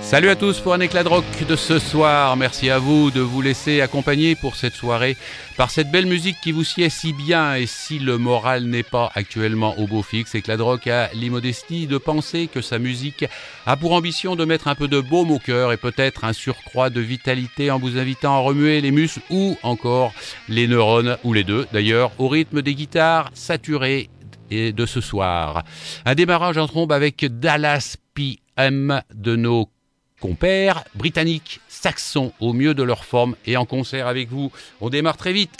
Salut à tous pour un éclat de rock de ce soir. Merci à vous de vous laisser accompagner pour cette soirée par cette belle musique qui vous sied si bien. Et si le moral n'est pas actuellement au beau fixe, éclat de rock a l'immodestie de penser que sa musique a pour ambition de mettre un peu de baume au cœur et peut-être un surcroît de vitalité en vous invitant à remuer les muscles ou encore les neurones, ou les deux d'ailleurs, au rythme des guitares saturées et de ce soir. Un démarrage en trombe avec Dallas PM de nos compères britanniques, saxons au mieux de leur forme et en concert avec vous. On démarre très vite.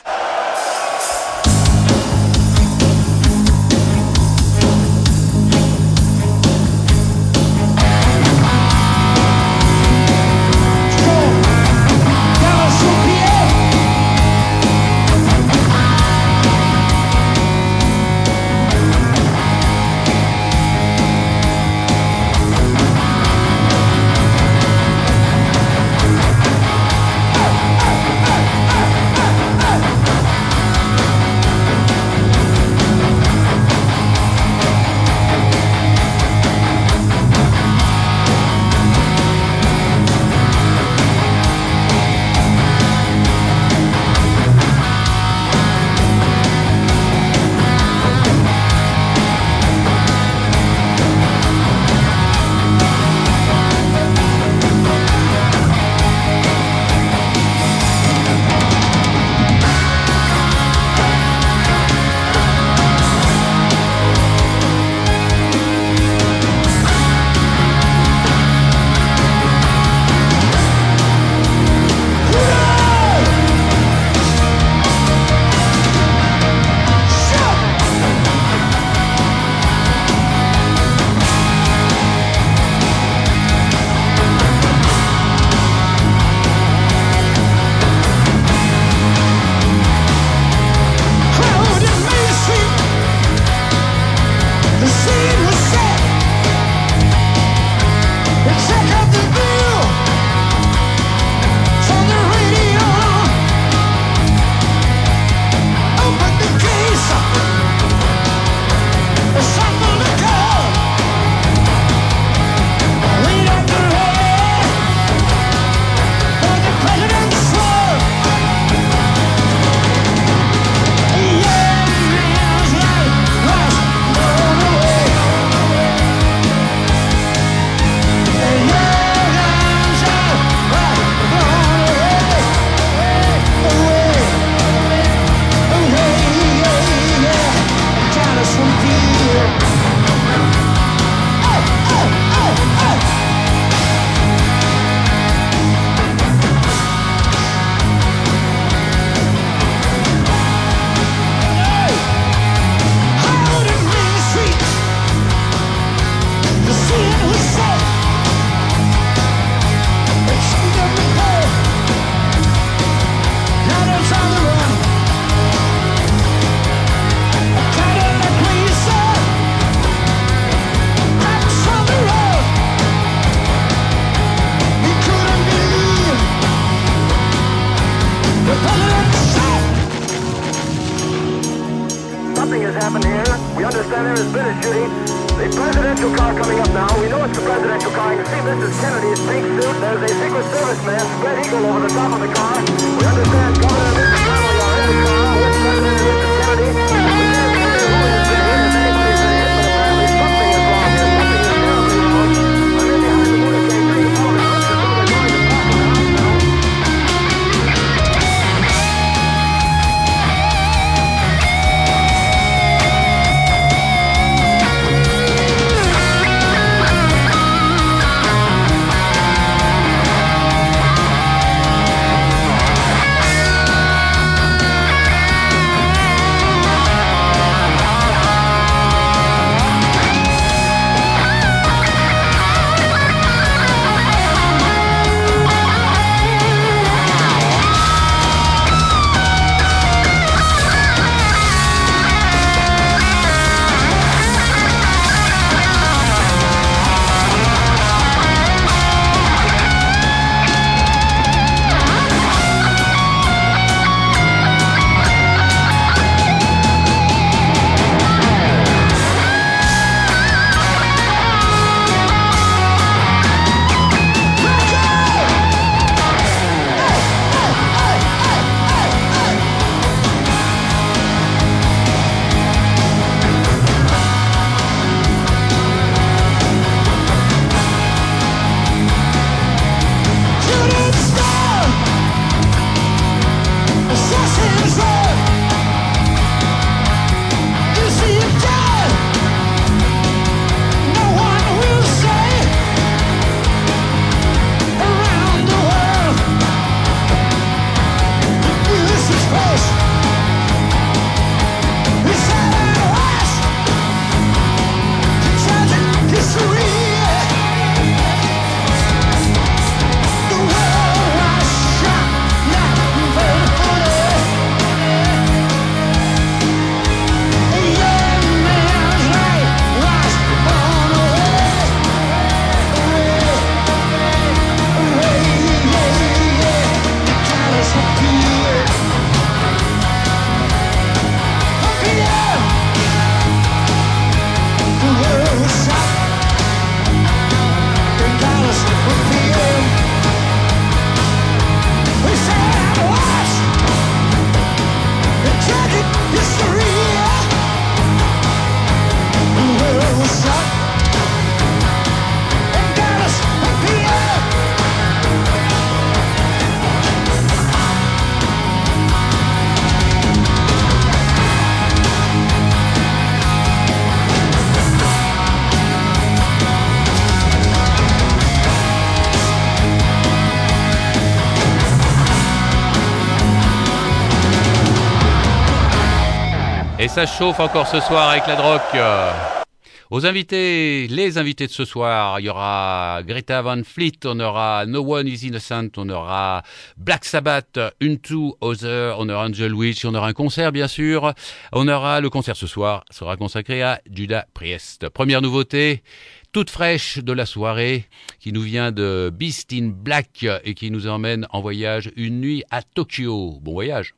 Et ça chauffe encore ce soir avec la drogue. Aux invités, les invités de ce soir, il y aura Greta Van Fleet, on aura No One Is Innocent, on aura Black Sabbath, Into Other, on aura Angel Witch, on aura un concert bien sûr. On aura le concert ce soir, sera consacré à Judas Priest. Première nouveauté, toute fraîche de la soirée, qui nous vient de Beast in Black et qui nous emmène en voyage une nuit à Tokyo. Bon voyage.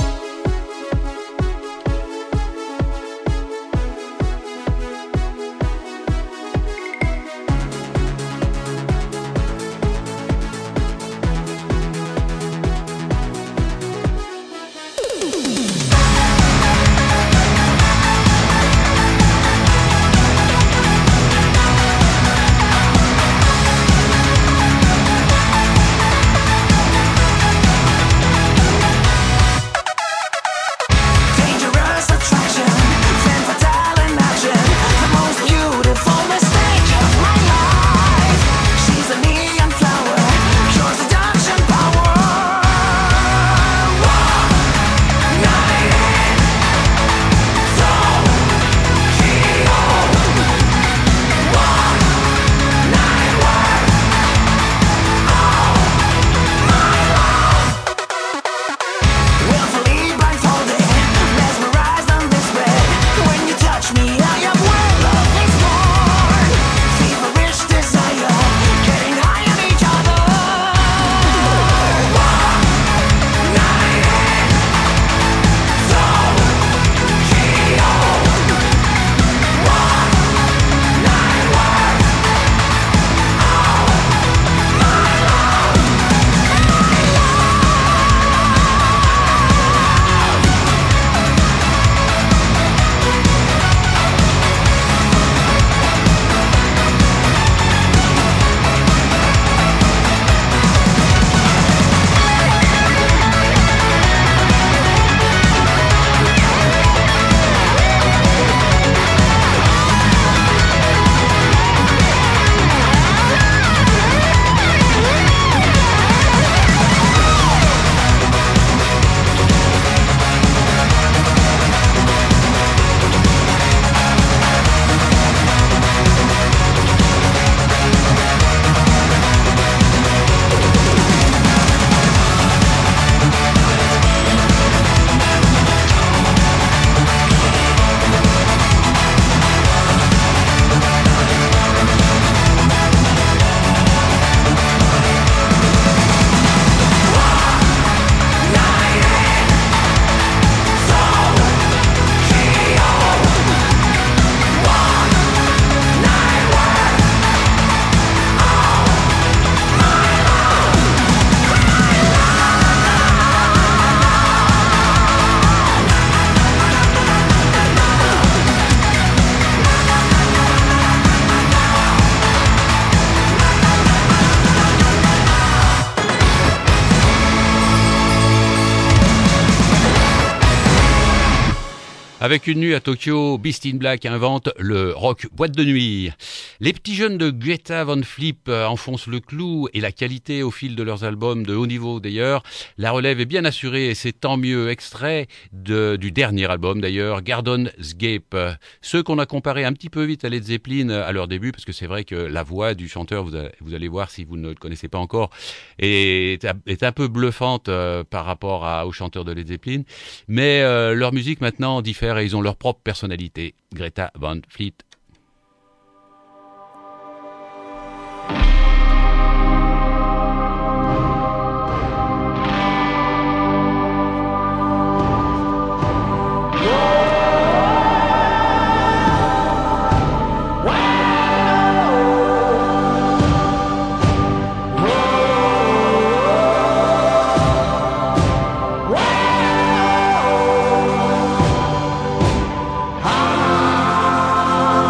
Avec une nuit à Tokyo, Beast in Black invente le rock boîte de nuit. Les petits jeunes de Greta Van Fleet enfoncent le clou et la qualité au fil de leurs albums, de haut niveau d'ailleurs. La relève est bien assurée et c'est tant mieux. Extrait du dernier album d'ailleurs, Garden's Gate. Ceux qu'on a comparés un petit peu vite à Led Zeppelin à leur début, parce que c'est vrai que la voix du chanteur, vous allez voir si vous ne le connaissez pas encore, est un peu bluffante par rapport au chanteur de Led Zeppelin. Mais leur musique maintenant diffère et ils ont leur propre personnalité. Greta Van Fleet. Ah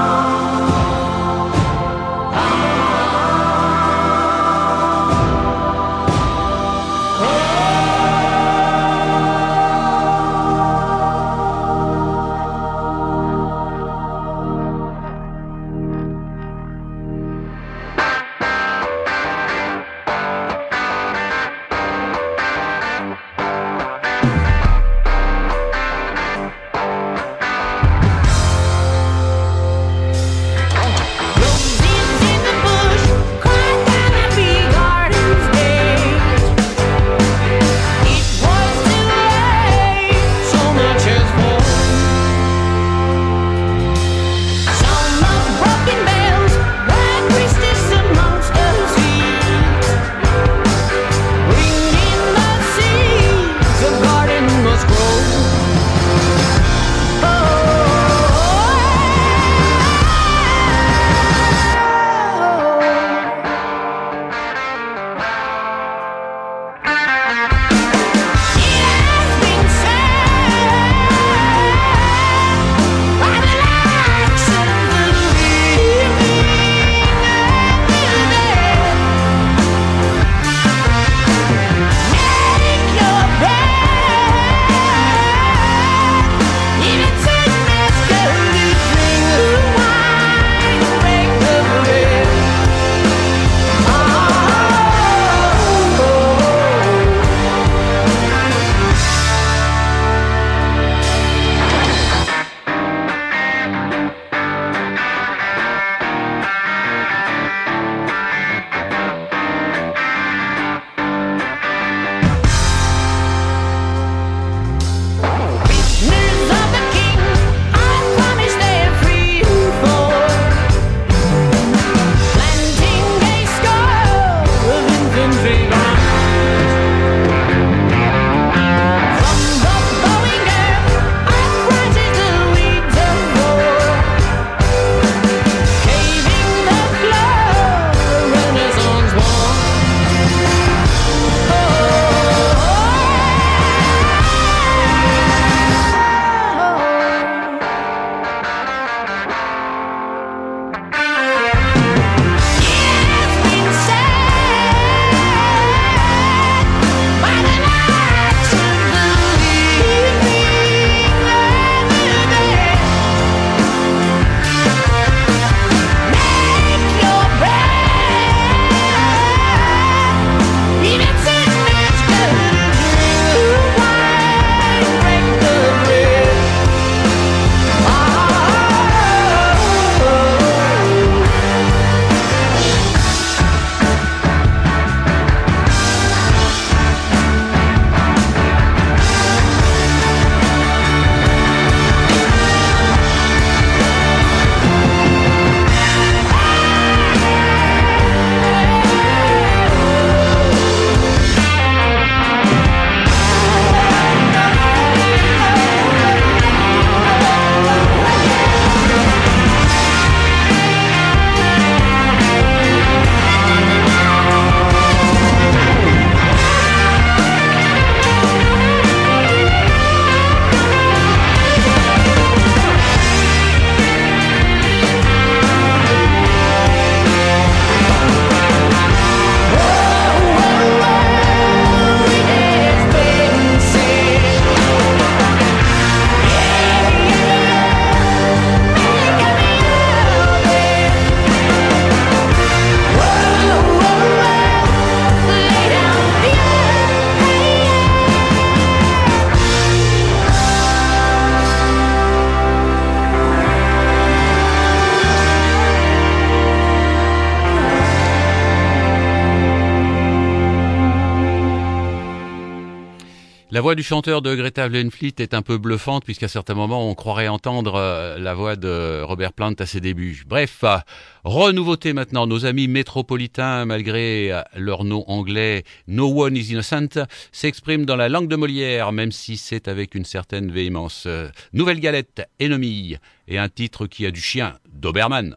La voix du chanteur de Greta Van Fleet est un peu bluffante puisqu'à certains moments on croirait entendre la voix de Robert Plant à ses débuts. Bref, renouveauté maintenant. Nos amis métropolitains, malgré leur nom anglais No One is Innocent, s'expriment dans la langue de Molière, même si c'est avec une certaine véhémence. Nouvelle galette, Ennemie, et un titre qui a du chien, Doberman.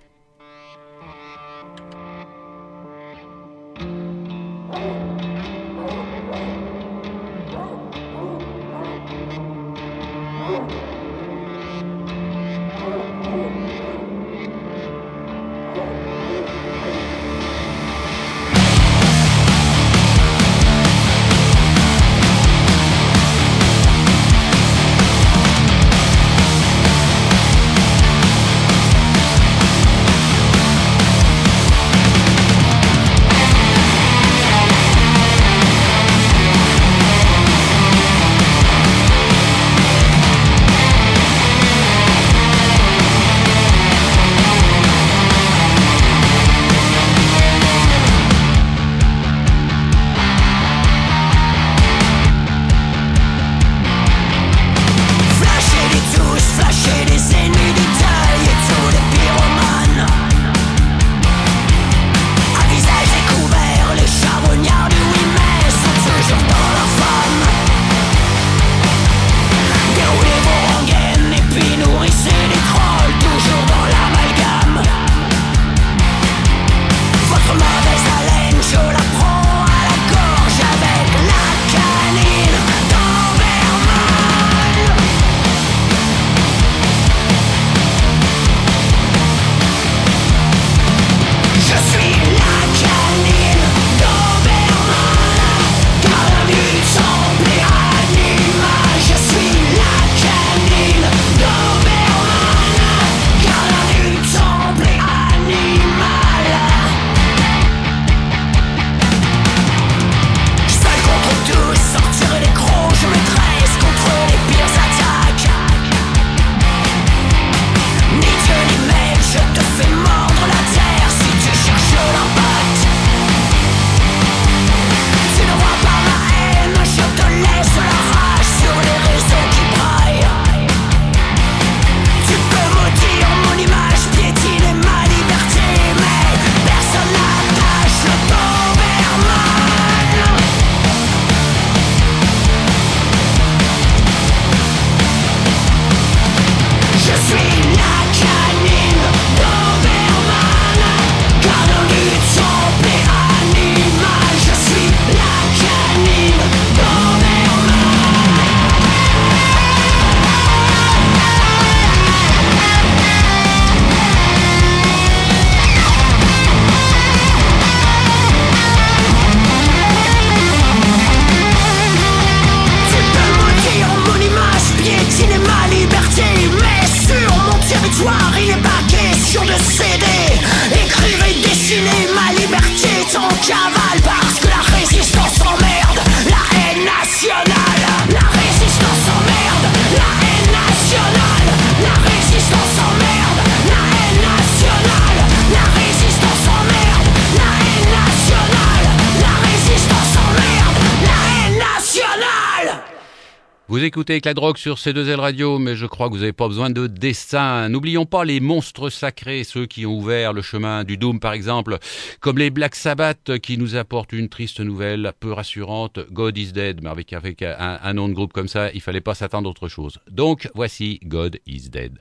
Vous écoutez avec la drogue sur C2L Radio, mais je crois que vous n'avez pas besoin de dessin. N'oublions pas les monstres sacrés, ceux qui ont ouvert le chemin du Doom par exemple, comme les Black Sabbath qui nous apportent une triste nouvelle peu rassurante, God is Dead, mais avec un nom de groupe comme ça, il fallait pas s'attendre à autre chose. Donc voici God is Dead.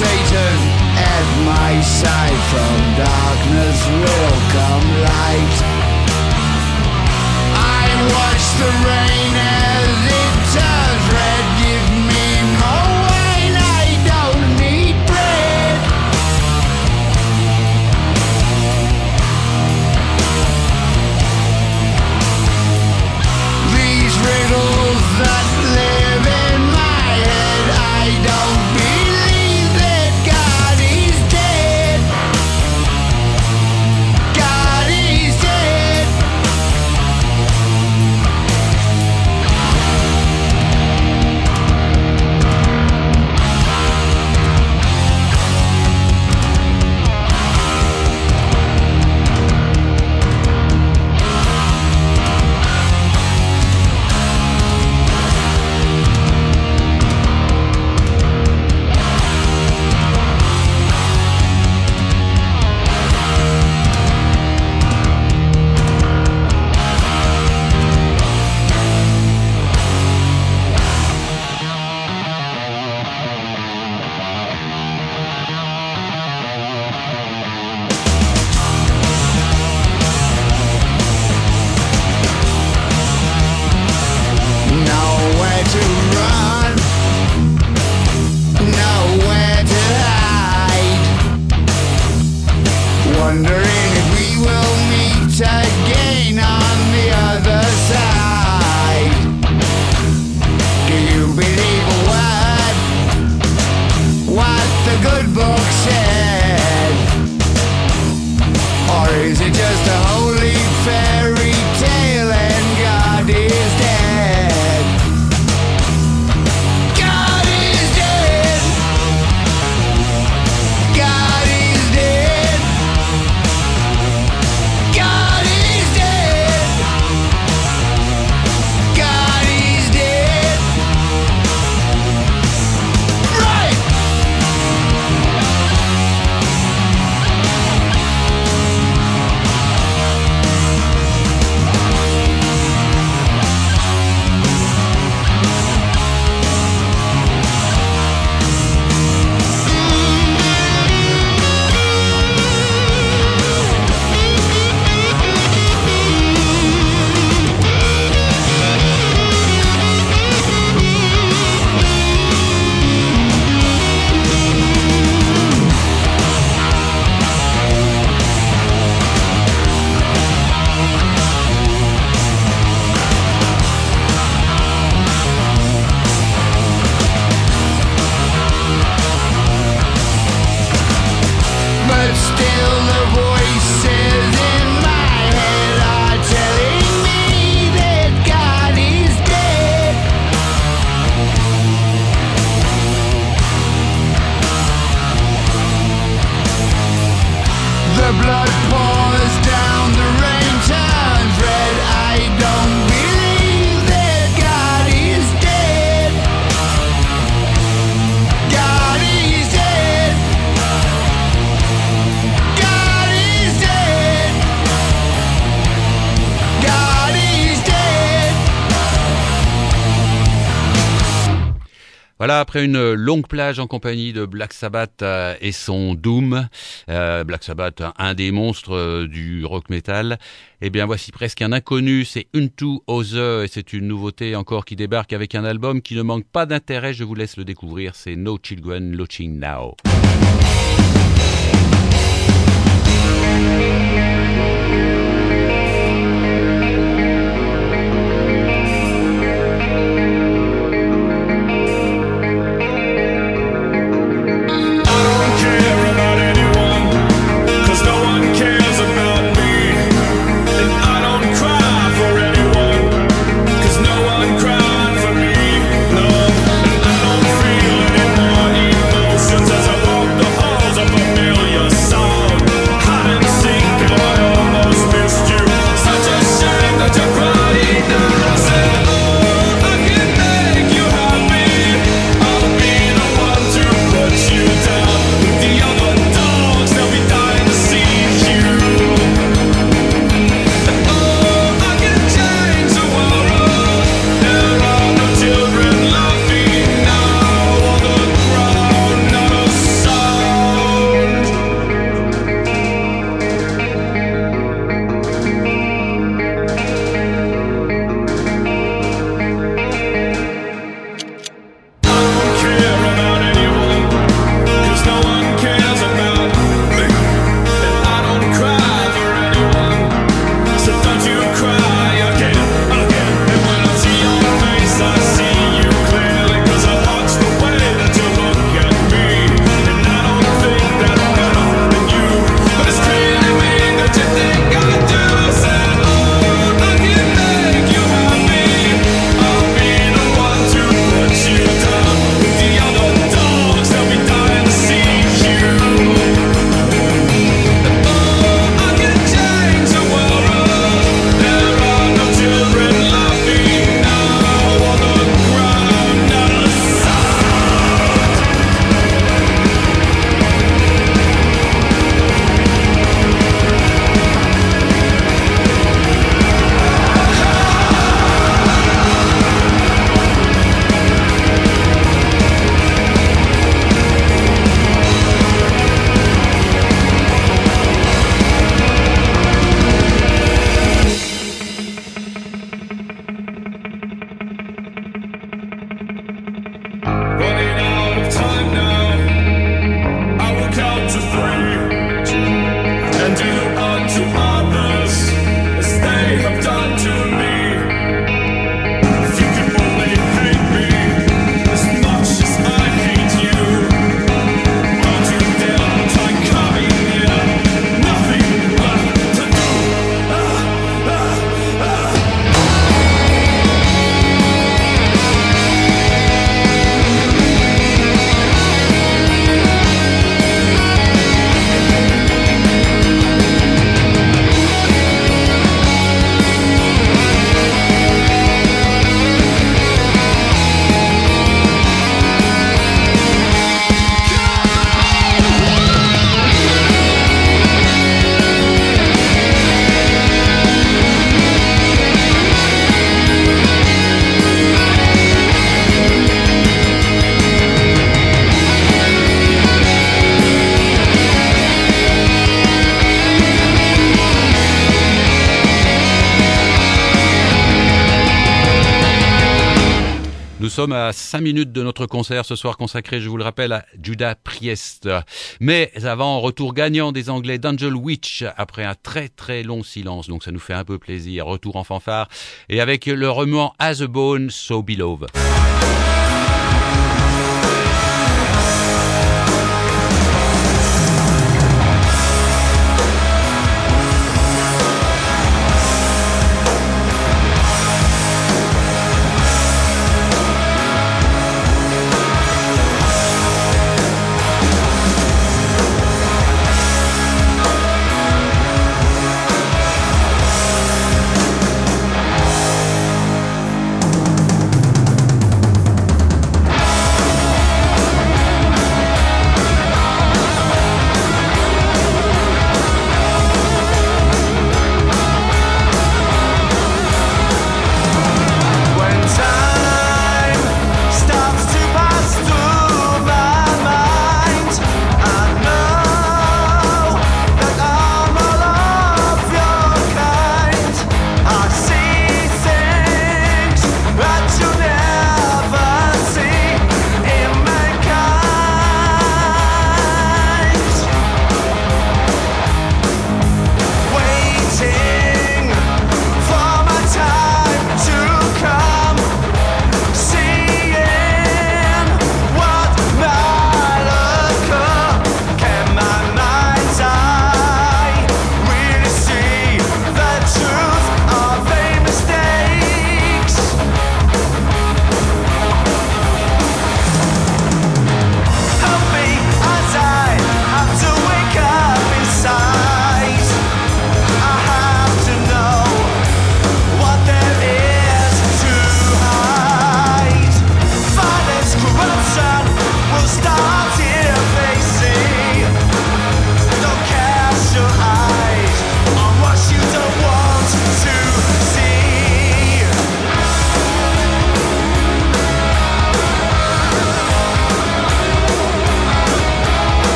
Satan at my side. From darkness will come light. I watch the rain as it turns red. Give me more wine, I don't need bread. These riddles that live in my head, I don't believe that God is dead. God is dead. Nowhere to run, nowhere to hide. Wondering if we will meet again on the other side. Do you believe a word what the good book said? Or is it just a holy fairy tale and God is dead? God is dead. God is dead. God is dead. God is dead. Right. But still the voices in my head are telling me that God is dead. The blood pours down, the rain turns red. I don't believe that God is dead. God is dead. God is dead. God is dead. Voilà, après une longue plage en compagnie de Black Sabbath et son Doom, Black Sabbath, un des monstres du rock metal, eh bien voici presque un inconnu, c'est Into Other, et c'est une nouveauté encore qui débarque avec un album qui ne manque pas d'intérêt, je vous laisse le découvrir, c'est No Children Watching Now. Emotions as I walk the halls of a familiar sound. Hide and seek sommes à 5 minutes de notre concert ce soir consacré, je vous le rappelle, à Judas Priest. Mais avant, retour gagnant des Anglais d'Angel Witch après un très très long silence, donc ça nous fait un peu plaisir. Retour en fanfare et avec le remuant As a Bone, So Beloved.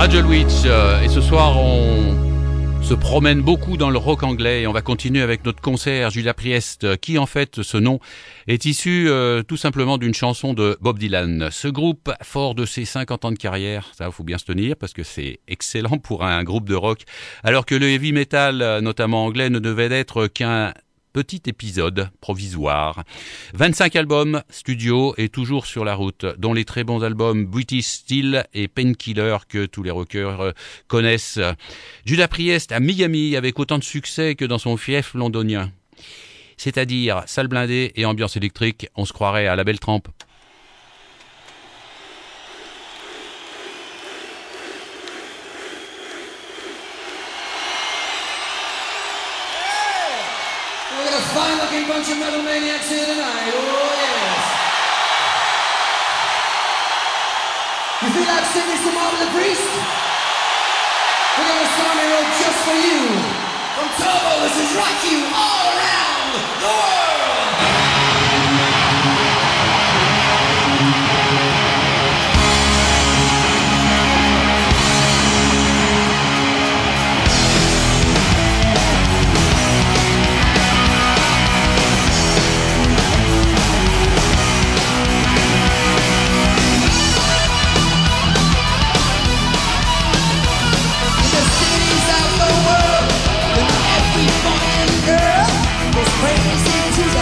Agile Witch, et ce soir on se promène beaucoup dans le rock anglais et on va continuer avec notre concert Judas Priest, qui en fait ce nom est issu tout simplement d'une chanson de Bob Dylan. Ce groupe, fort de ses 50 ans de carrière, ça faut bien se tenir parce que c'est excellent pour un groupe de rock, alors que le heavy metal, notamment anglais, ne devait être qu'un petit épisode provisoire. 25 albums studio et toujours sur la route, dont les très bons albums British Steel et Painkiller que tous les rockers connaissent. Judas Priest à Miami avec autant de succès que dans son fief londonien. C'est-à-dire salle blindée et ambiance électrique, on se croirait à la belle trempe. Fine-looking bunch of metal maniacs here tonight. Oh, yes. You feel like singing some Marvel the Priest? We're gonna song a road just for you. From Turbo, this is Rock You all around the world. Crazy to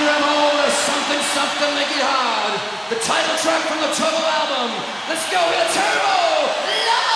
grab hold of something, something, make it hard. The title track from the Turbo album. Let's go, the Turbo Love!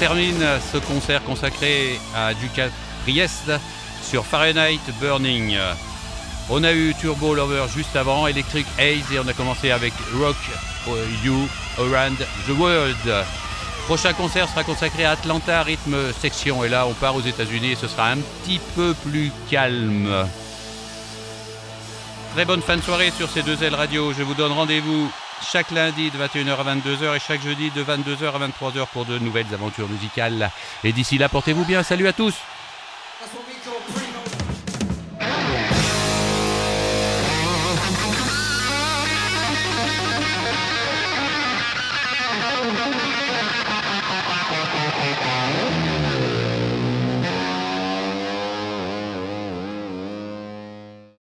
termine ce concert consacré à Ducat Priest sur Fahrenheit Burning. On a eu Turbo Lover juste avant, Electric Haze, et on a commencé avec Rock You Around the World. Prochain concert sera consacré à Atlanta Rhythm Section, et là on part aux États-Unis et ce sera un petit peu plus calme. Très bonne fin de soirée sur ces deux ailes radio. Je vous donne rendez-vous chaque lundi de 21h à 22h et chaque jeudi de 22h à 23h pour de nouvelles aventures musicales. Et d'ici là, portez-vous bien. Salut à tous!